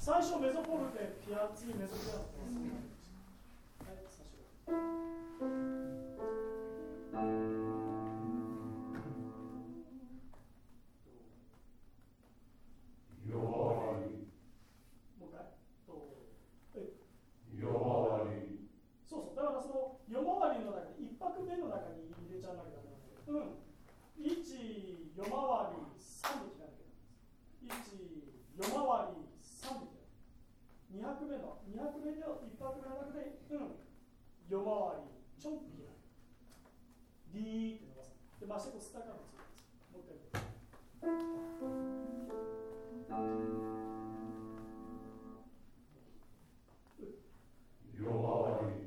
最初メゾポルテ、ピア、次メゾピアノ。はい、最初。そうそう、だからその夜回りの中に、一拍目の中に入れちゃわなきゃダメなんだけど、1、夜回り、3で切らなきゃダメです。1、夜回り、3で切らなきゃ。2拍目の、2拍目の1拍目の中で、夜回り、ちょんって切らなきゃ。リーって伸ばす。で、ましてこうスタカーもつけます。もう一回やって。 夜回り。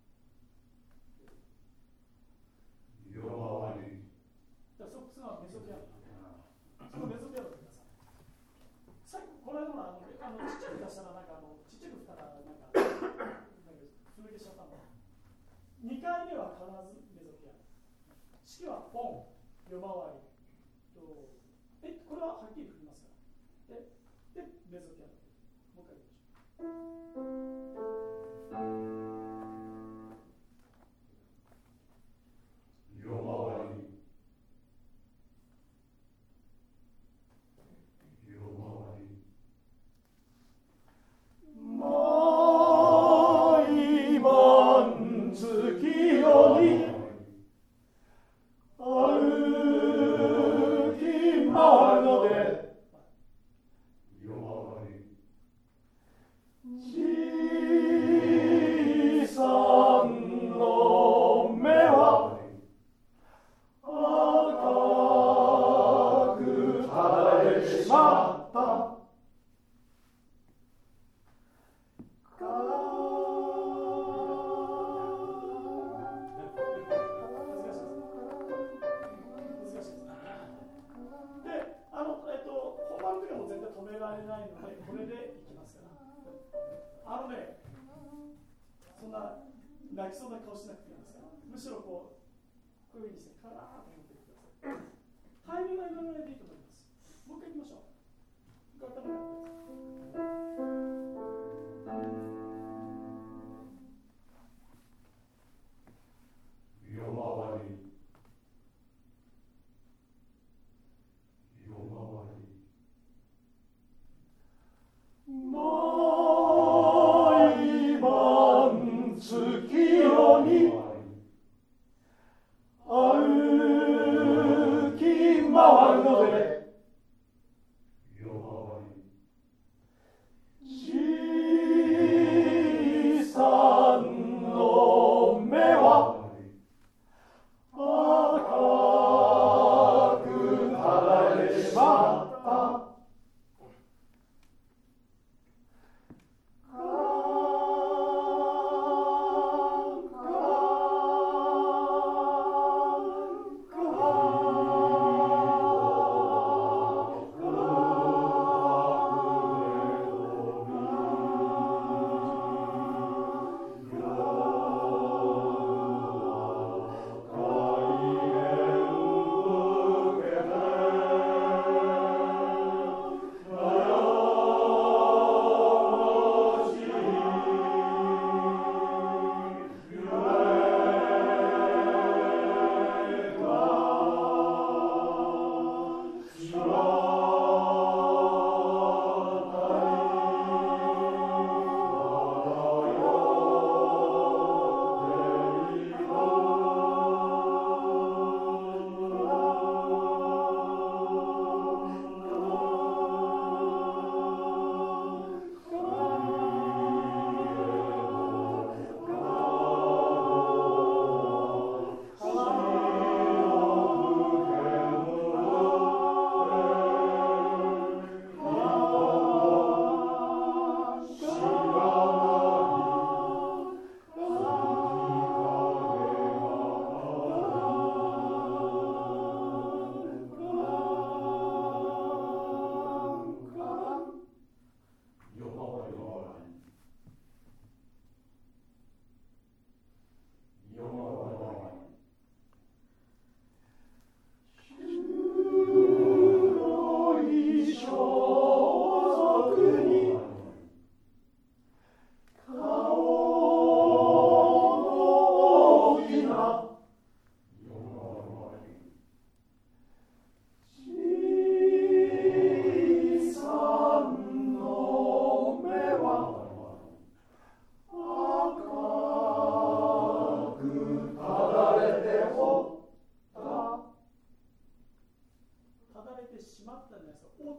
メゾピアノ。そのメゾピアノでください。さっきこの間のちっちゃく出したらちっちゃく振ったらふぬけしちゃったんだ。2回目は必ずメゾピアノ。式はポン、夜回りとこれははっきり振りますから。でメゾピアノ。もう一回いきましょう。 夜回り。 毎晩月夜に歩き回るのでじいさんの目は赤く垂れてしまった止められないので、これでいきますから。そんな泣きそうな顔しなくていいんですから。むしろこういうふうにして、カラーと思ってください。タイミングは今のでいいと思います。もう一回いきましょう。頭からやってください。 夜回り。 毎晩月夜に歩き回るので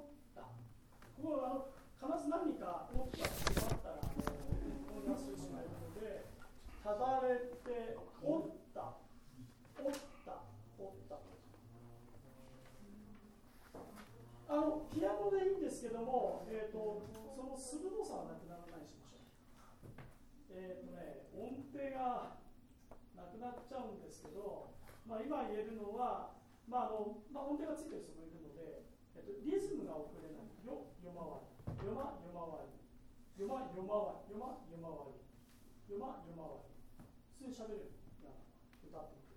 た。ここは必ず何かおったがあったら思い出してしまえるので、ただれておった、おった、おった。ピアノでいいんですけども、その鋭さはなくならないにしましょう。音程がなくなっちゃうんですけど、今言えるのは、音程がついてる人もいるので、リズムが遅れない。よ、よまわり。よま、よまわり。よま、よまわり。よま、よまわり。よま、よまわり。普通に喋れる。歌ってみて。